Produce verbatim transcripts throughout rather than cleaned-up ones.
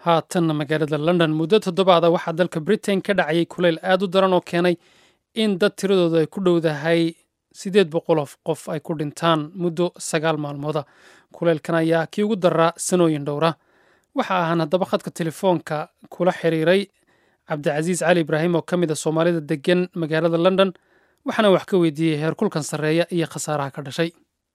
haatanna magaalada london muddo toddobaada waxaa dalka britain ka dhacayay kuleyl aad u daran oo keenay in dad tiradooda ay ku dhowdahay siddeed boqol oo qof ay ku dhintaan muddo sagaal maalmooda kuleylkan ayaa kii ugu daraa sanooyin dhowra waxa ahaan haddaba khadka telefoonka kula xiriiray cabdicasiis cali ibraahim oo ka mid a soomaalida degan magaalada london waxaana wax ka weydiiyey heerkulkan sarreeya iyo khasaaraha ka dhashay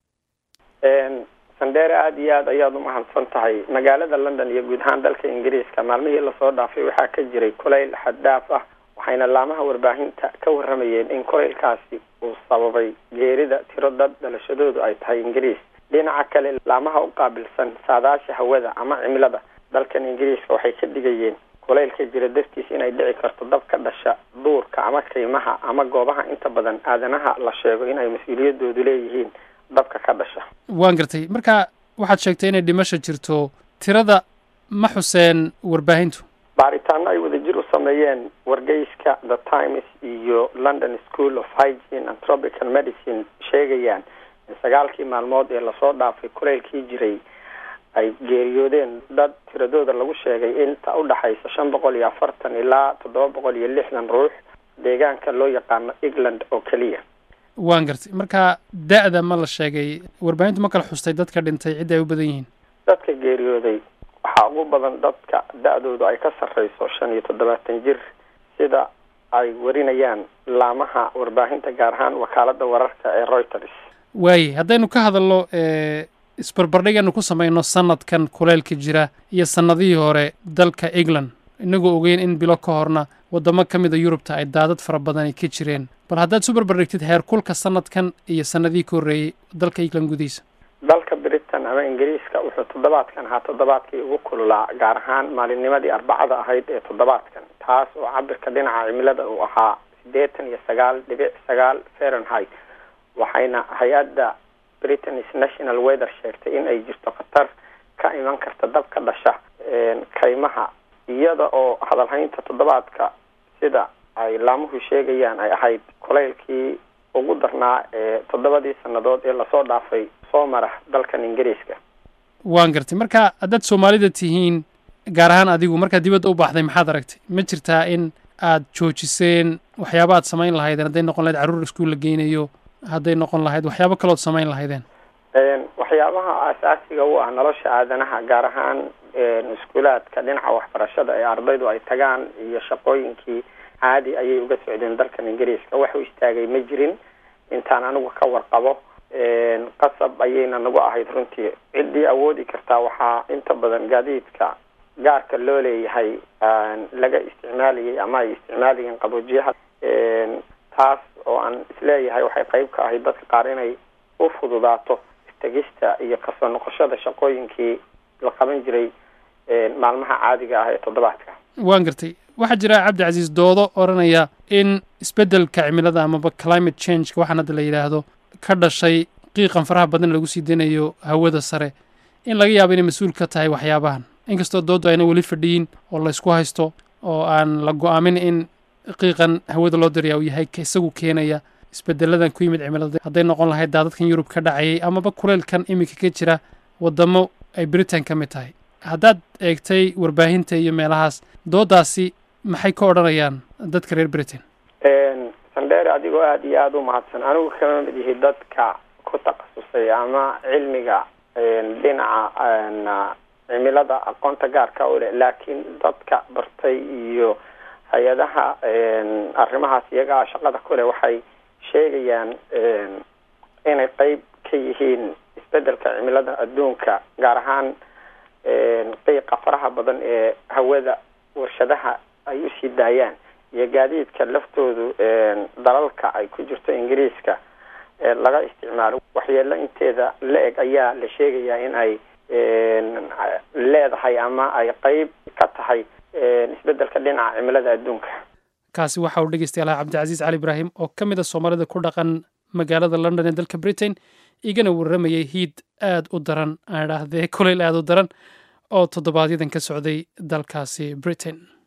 sandheere aada iyo aad ayaad u mahadsan tahay magaalada london iyo guud ahaan dalka ingiriiska maalmihii lasoo dhaafay waxaa ka jiray kuleyl xaddaaf ah waxayna laamaha warbaahinta ka warramayeen in kuleylkaasi uu sababay geerida tiro dad dhalashadoodu ay tahay ingiriis dhinaca kale laamaha u qaabilsan saadaasha hawada ama cimilada dalkan ingiriiska waxay ka dhigayeen kuleylka jira dartiis inay dhici karto dab ka dhasha duurka ama kaymaha ama goobaha inta badan aadanaha la sheego inay mas-uuliyadoodu leeyihiin dabka ka dhasha waan gartay marka waxaad sheegtay inay dhimasho jirto tirada ma xuseen warbaahintu baaritaano ay wadajir u sameeyeen wargeyska the times iyo london school of hygiene and tropical medicine sheegayaan in sagaalkii maalmood ee lasoo dhaafay kuleylkii jiray ay geeriyoodeen dad tiradooda lagu sheegay inta u dhaxaysa shan boqol iyo afartan ilaa toddoba boqol iyo lixdan ruux deegaanka loo yaqaano england oo keliya waan gartay marka da-da ma la sheegay warbaahintu ma kala xustay dadka dhintay cidda ay u badan yihiin dadka geeriyooday waxaa ugu badan dadka da-doodu ay ka sarreyso shan iyo toddobaatan jir sida ay warinayaan laamaha warbaahinta gaar ahaan wakaalada wararka ee reuters waaye haddaynu ka hadalno isbarbardhiganu ku samayno sanadkan kuleylka jira iyo sanadihii hore dalka england inagoo ogeyn in bilo ka horna waddamo ka mid a yurubta ay daadad fara badani ka jireen bal haddaad isu barbardhigtid heerkulka sanadkan iyo sanadihii ka horreeyey dalka england gudihiisa dalka britain ama ingiriiska wuxuu toddobaadkan ahaa toddobaadkii ugu kululaa gaar ahaan maalinnimadii arbacada ahayd ee toddobaadkan taas oo cabirka dhinaca cimilada uu ahaa siddeetan iyo sagaal dhibic sagaal fahrenheit waxayna hay-adda britain's national weather sheegtay in ay jirto khatar ka iman karta dab ka dhasha kaymaha iyada oo hadalhaynta toddobaadka sida ay laamuhu sheegayaan ay ahayd kuleylkii ugu darnaa ee toddobadii sannadood ee lasoo dhaafay soo mara dalkan ingiriiska waan gartay marka haddaad soomaalida tihiin gaar ahaan adigu markaad dibadda u baxday maxaad aragtay ma jirtaa in aad joojiseen waxyaaba aad samayn lahaydeen hadday noqon lahayd carruur iskuul la geynayo hadday noqon lahayd waxyaabo kalood samayn lahaydeen waxyaabaha aasaasiga u ah nolosha aadanaha gaar ahaan iskuulaadka dhinaca waxbarashada ee ardaydu ay tagaan iyo shaqooyinkii caadi ayay uga socdeen dalkan ingiriiska wax u istaagay ma jirin intaan anigu ka warqabo qasab ayayna nagu ahayd runtii ciddii awoodi kartaa waxaa inta badan gaadiidka gaarka loo leeyahay laga isticmaalayay ama ay isticmaalayeen qaboojiyaha taas oo aan isleeyahay waxay qayb ka ahayd dadka qaar inay u fududaato istegista iyo kasoo noqoshada shaqooyinkii la qaban jiray maalmaha caadiga ah ee toddobaadka waan gartay waxaa jira cabdicasiis doodo odhanaya in isbeddelka cimilada amaba climate changeka waxaan hadda la yidhaahdo ka dhashay qiiqan faraha badan lagu sii daynayo hawada sare in laga yaabo inay mas-uul ka tahay waxyaabahan inkastoo dooddu ayna weli fadhiyin oo laysku haysto oo aan la go-aamin in qiiqan hawada loo dariyaa uu yahay ka isagu keenaya isbeddeladan ku yimid cimilada hadday noqon lahayd daadadkan yurub ka dhacayay amaba kuleylkan iminka ka jira waddamo ay britain ka mid tahay haddaad eegtay warbaahinta iyo meelahaas dooddaasi maxay ka odhanayaan dadka reer britain sandheere adigoo aada iyo aada u mahadsan anigu kama mid yihi dadka ku takhasusay ama cilmiga dhinaca cimilada aqoonta gaarka u leh laakiin dadka bartay iyo hay-adaha arrimahaas iyagaa shaqada kuleh waxay sheegayaan inay qeyb ka yihiin isbeddelka cimilada adduunka gaar ahaan qiiqa faraha badan ee hawada warshadaha ay u sii daayaan iyo gaadiidka laftoodu dalalka ay ku jirto ingiriiska laga isticmaalo waxyeelo inteeda la-eg ayaa la sheegayaa in ay leedahay ama ay qeyb ka tahay isbeddelka dhinaca cimilada adduunka kaasi waxa uu dhegeystayaal cabdicasiis cali ibraahim oo ka mid a soomaalida ku dhaqan magaalada london ee dalka britain igana warramayay hiid aad u daran aan idhaahdee kuleyl aad u daran oo toddobaadyadan ka socday dalkaasi britain